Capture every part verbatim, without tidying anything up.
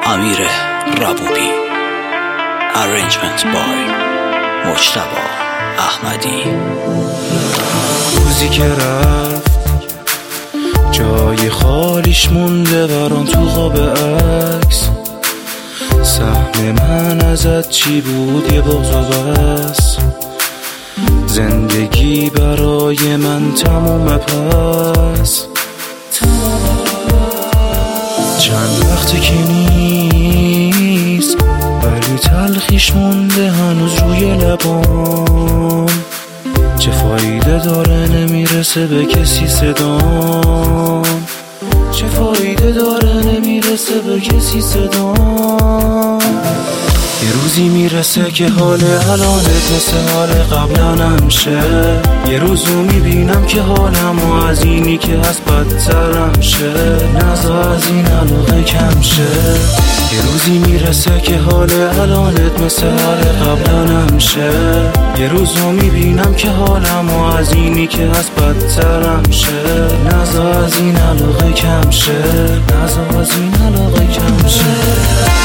امیر ربوبی. Arrangement by مجتبی احمدی. روزی که رفت جای خالیش مونده برام تو خواب عکس. سهم من ازت چی بود؟ یه بغض و بس. زندگی برای من تموم پس. چند وقته که نیست ولی تلخیش مونده هنوز روی لبام. چه فایده داره نمیرسه به کسی صدام. چه فایده داره نمیرسه به کسی صدام. یه روزی میرسه که حال الانت مثل حال قبلا نمیشه. یه روزو میبینم که حالم و از اینی که هست بدترم شه. نزا از این علاقه کم شه. یه روزی میرسه که حال الانت مثل حال قبلا نمیشه. یه روزو میبینم که حالم و از اینی که هست بدترم شه. نزا از این علاقه کم شه. نزا از این علاقه کم شه.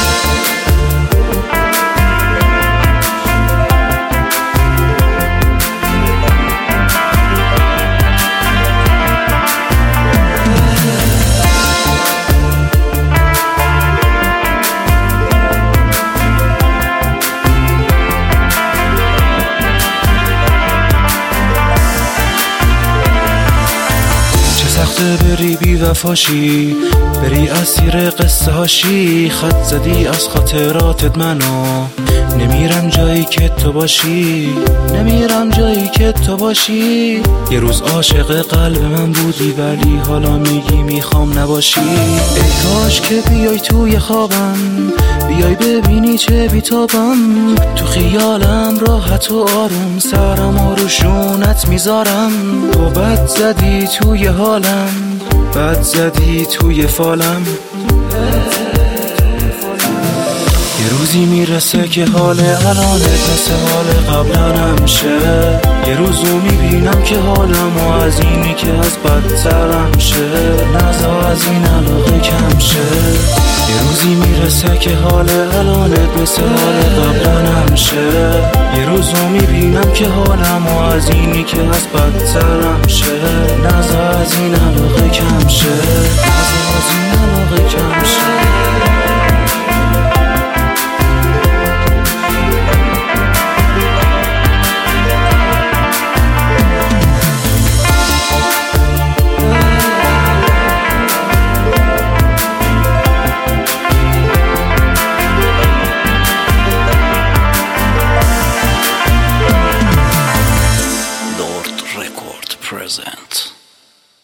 سخته بری بی وفاشی، بری اسیر قصه هاشی. خط زدی از خاطراتت منو، نمیرم جایی که تو باشی. نمیرم جایی که تو باشی. یه روز عاشق قلب من بودی ولی حالا میگی میخوام نباشی. ای کاش که بیای توی خوابم، بیای ببینی چه بیتابم. تو خیالم راحت و آروم سرم رو شونت میذارم. تو بد زدی توی حالم، بد زدی توی فالم. یه روزی میرسه که حال الانت مثل حال قبلا نمیشه. یه روزو میبینم که حالم و از اینی که از بدترم شه. نزا از این علاقه کم شه. یه روزی میرسه که حال الانت مثل حال قبلا نمیشه. یه روزو میبینم که حالم و از اینی که از بدترم شه. نزا از این علاقه کم شه. نزا از این علاقه کم شه. Record present.